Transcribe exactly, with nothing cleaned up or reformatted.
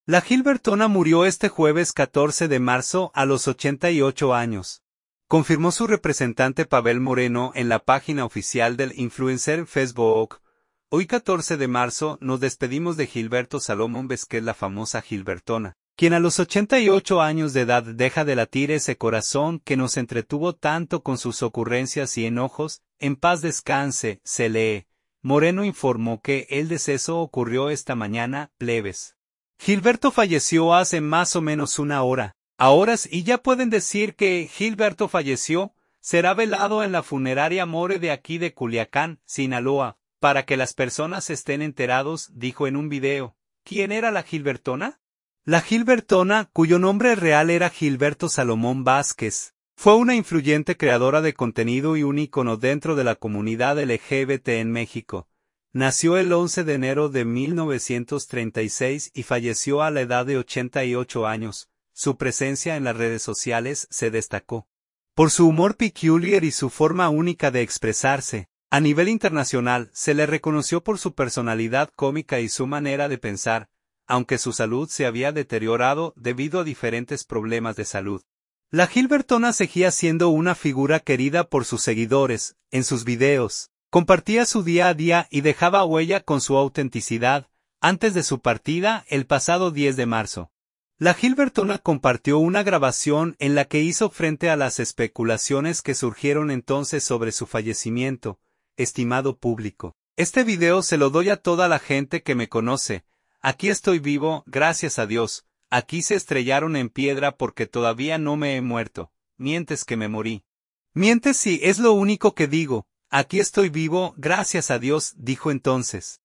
La Gilbertona murió este jueves catorce de marzo a los ochenta y ocho años. Confirmó su representante Pavel Moreno en la página oficial del influencer en Facebook. Hoy catorce de marzo nos despedimos de Gilberto Salomón Vázquez, la famosa Gilbertona, quien a los ochenta y ocho años de edad deja de latir ese corazón que nos entretuvo tanto con sus ocurrencias y enojos. En paz descanse, se lee. Moreno informó que el deceso ocurrió esta mañana, plebes. Gilberto falleció hace más o menos una hora. A horas y ya pueden decir que Gilberto falleció. Será velado en la funeraria More de aquí de Culiacán, Sinaloa, para que las personas estén enterados, dijo en un video. ¿Quién era la Gilbertona? La Gilbertona, cuyo nombre real era Gilberto Salomón Vázquez, fue una influyente creadora de contenido y un ícono dentro de la comunidad L G B T en México. Nació el once de enero de mil novecientos treinta y seis y falleció a la edad de ochenta y ocho años. Su presencia en las redes sociales se destacó por su humor peculiar y su forma única de expresarse. A nivel internacional, se le reconoció por su personalidad cómica y su manera de pensar, aunque su salud se había deteriorado debido a diferentes problemas de salud. La Gilbertona seguía siendo una figura querida por sus seguidores. En sus videos, compartía su día a día y dejaba huella con su autenticidad. Antes de su partida, el pasado diez de marzo, la Gilbertona compartió una grabación en la que hizo frente a las especulaciones que surgieron entonces sobre su fallecimiento. Estimado público, este video se lo doy a toda la gente que me conoce. Aquí estoy vivo, gracias a Dios. Aquí se estrellaron en piedra porque todavía no me he muerto. Mientes que me morí. Mientes sí, es lo único que digo. Aquí estoy vivo, gracias a Dios, dijo entonces.